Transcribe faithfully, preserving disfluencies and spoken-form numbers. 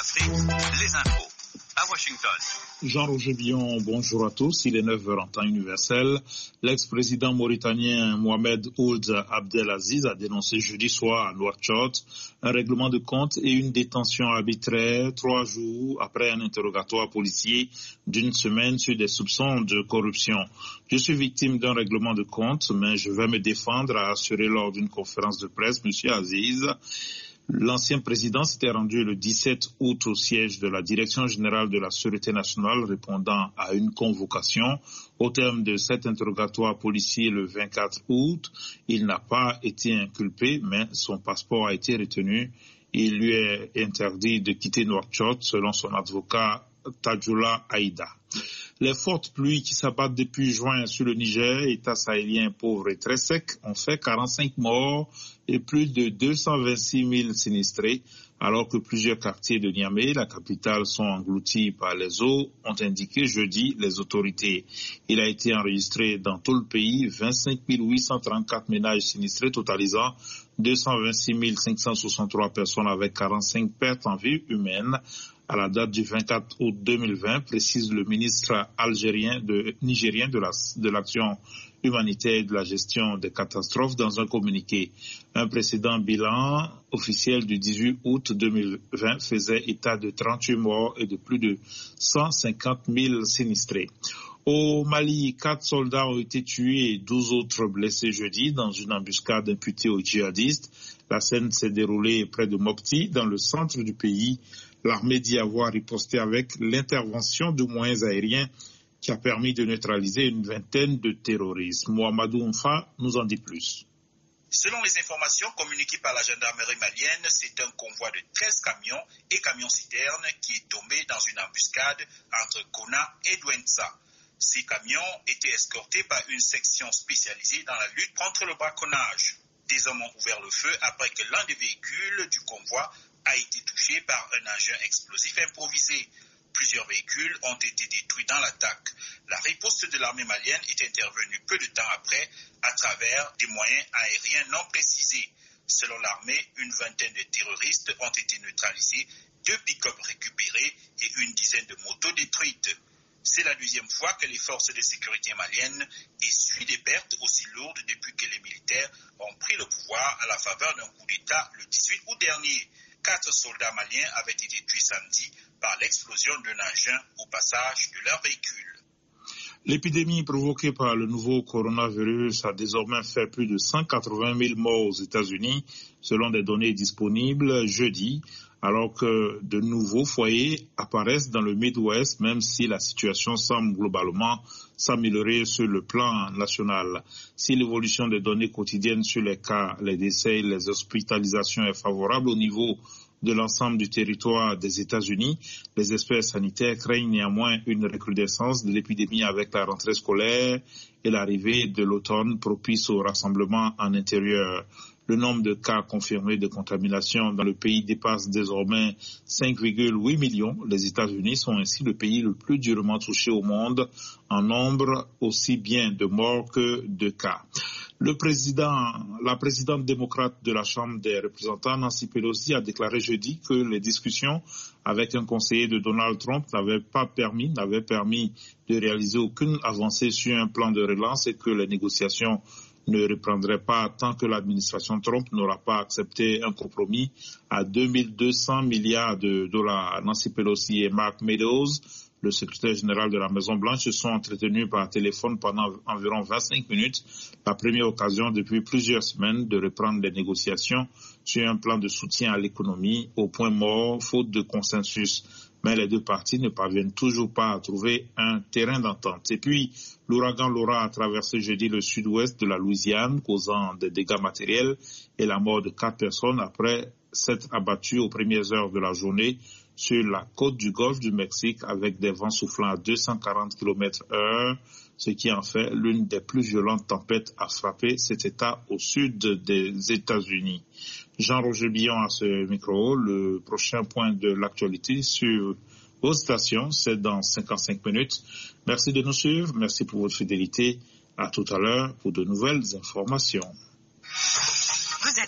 Afrique, les infos à Washington. Jean-Roger Billon, bonjour à tous. Il est neuf heures en temps universel. L'ex-président mauritanien Mohamed Ould Abdelaziz a dénoncé jeudi soir à Nouakchott un règlement de compte et une détention arbitraire trois jours après un interrogatoire policier d'une semaine sur des soupçons de corruption. Je suis victime d'un règlement de compte, mais je vais me défendre, a assuré lors d'une conférence de presse M. Aziz. L'ancien président s'était rendu le dix-sept août au siège de la Direction générale de la Sûreté nationale répondant à une convocation. Au terme de cet interrogatoire policier le vingt-quatre août, il n'a pas été inculpé, mais son passeport a été retenu. Il lui est interdit de quitter Nouakchott, selon son avocat Tadjoula Aïda. Les fortes pluies qui s'abattent depuis juin sur le Niger, État sahélien pauvre et très sec, ont fait quarante-cinq morts et plus de deux cent vingt-six mille sinistrés, alors que plusieurs quartiers de Niamey, la capitale, sont engloutis par les eaux, ont indiqué jeudi les autorités. Il a été enregistré dans tout le pays vingt-cinq mille huit cent trente-quatre ménages sinistrés, totalisant deux cent vingt-six mille cinq cent soixante-trois personnes avec quarante-cinq pertes en vie humaine. À la date du vingt-quatre août deux mille vingt, précise le ministre algérien de, nigérien de, la, de l'action humanitaire et de la gestion des catastrophes dans un communiqué. Un précédent bilan officiel du dix-huit août deux mille vingt faisait état de trente-huit morts et de plus de cent cinquante mille sinistrés. Au Mali, quatre soldats ont été tués et douze autres blessés jeudi dans une embuscade imputée aux djihadistes. La scène s'est déroulée près de Mopti, dans le centre du pays. L'armée dit avoir riposté avec l'intervention de moyens aériens qui a permis de neutraliser une vingtaine de terroristes. Mohamedou Mfa nous en dit plus. Selon les informations communiquées par la gendarmerie malienne, c'est un convoi de treize camions et camions-citernes qui est tombé dans une embuscade entre Kona et Douentza. Ces camions étaient escortés par une section spécialisée dans la lutte contre le braconnage. Des hommes ont ouvert le feu après que l'un des véhicules du convoi a été touché par un engin explosif improvisé. Plusieurs véhicules ont été détruits dans l'attaque. La riposte de l'armée malienne est intervenue peu de temps après à travers des moyens aériens non précisés. Selon l'armée, une vingtaine de terroristes ont été neutralisés, deux pick-up récupérés et une dizaine de motos détruites. C'est la deuxième fois que les forces de sécurité maliennes essuient des pertes aussi lourdes depuis que les militaires ont pris le pouvoir à la faveur d'un coup d'État le dix-huit août dernier. Quatre soldats maliens avaient été tués samedi par l'explosion d'un engin au passage de leur véhicule. L'épidémie provoquée par le nouveau coronavirus a désormais fait plus de cent quatre-vingt mille morts aux États-Unis, selon des données disponibles jeudi, alors que de nouveaux foyers apparaissent dans le Midwest, même si la situation semble globalement s'améliorer sur le plan national. Si l'évolution des données quotidiennes sur les cas, les décès et les hospitalisations est favorable au niveau de l'ensemble du territoire des États-Unis, les experts sanitaires craignent néanmoins une recrudescence de l'épidémie avec la rentrée scolaire et l'arrivée de l'automne propice au rassemblement en intérieur. Le nombre de cas confirmés de contamination dans le pays dépasse désormais cinq virgule huit millions. Les États-Unis sont ainsi le pays le plus durement touché au monde en nombre aussi bien de morts que de cas. Le président, la présidente démocrate de la Chambre des représentants, Nancy Pelosi, a déclaré jeudi que les discussions avec un conseiller de Donald Trump n'avaient pas permis, n'avaient permis de réaliser aucune avancée sur un plan de relance et que les négociations ne reprendrait pas tant que l'administration Trump n'aura pas accepté un compromis à deux mille deux cents milliards de dollars. Nancy Pelosi et Mark Meadows, le secrétaire général de la Maison-Blanche, se sont entretenus par téléphone pendant environ vingt-cinq minutes, la première occasion depuis plusieurs semaines de reprendre les négociations sur un plan de soutien à l'économie au point mort, faute de consensus. Mais les deux parties ne parviennent toujours pas à trouver un terrain d'entente. Et puis, l'ouragan Laura a traversé jeudi le sud-ouest de la Louisiane, causant des dégâts matériels et la mort de quatre personnes après s'être abattu aux premières heures de la journée sur la côte du golfe du Mexique avec des vents soufflant à deux cent quarante kilomètres heure, ce qui en fait l'une des plus violentes tempêtes à frapper cet État au sud des États-Unis. Jean-Roger Billon à ce micro. Le prochain point de l'actualité sur vos stations, c'est dans cinquante-cinq minutes. Merci de nous suivre, merci pour votre fidélité. À tout à l'heure pour de nouvelles informations.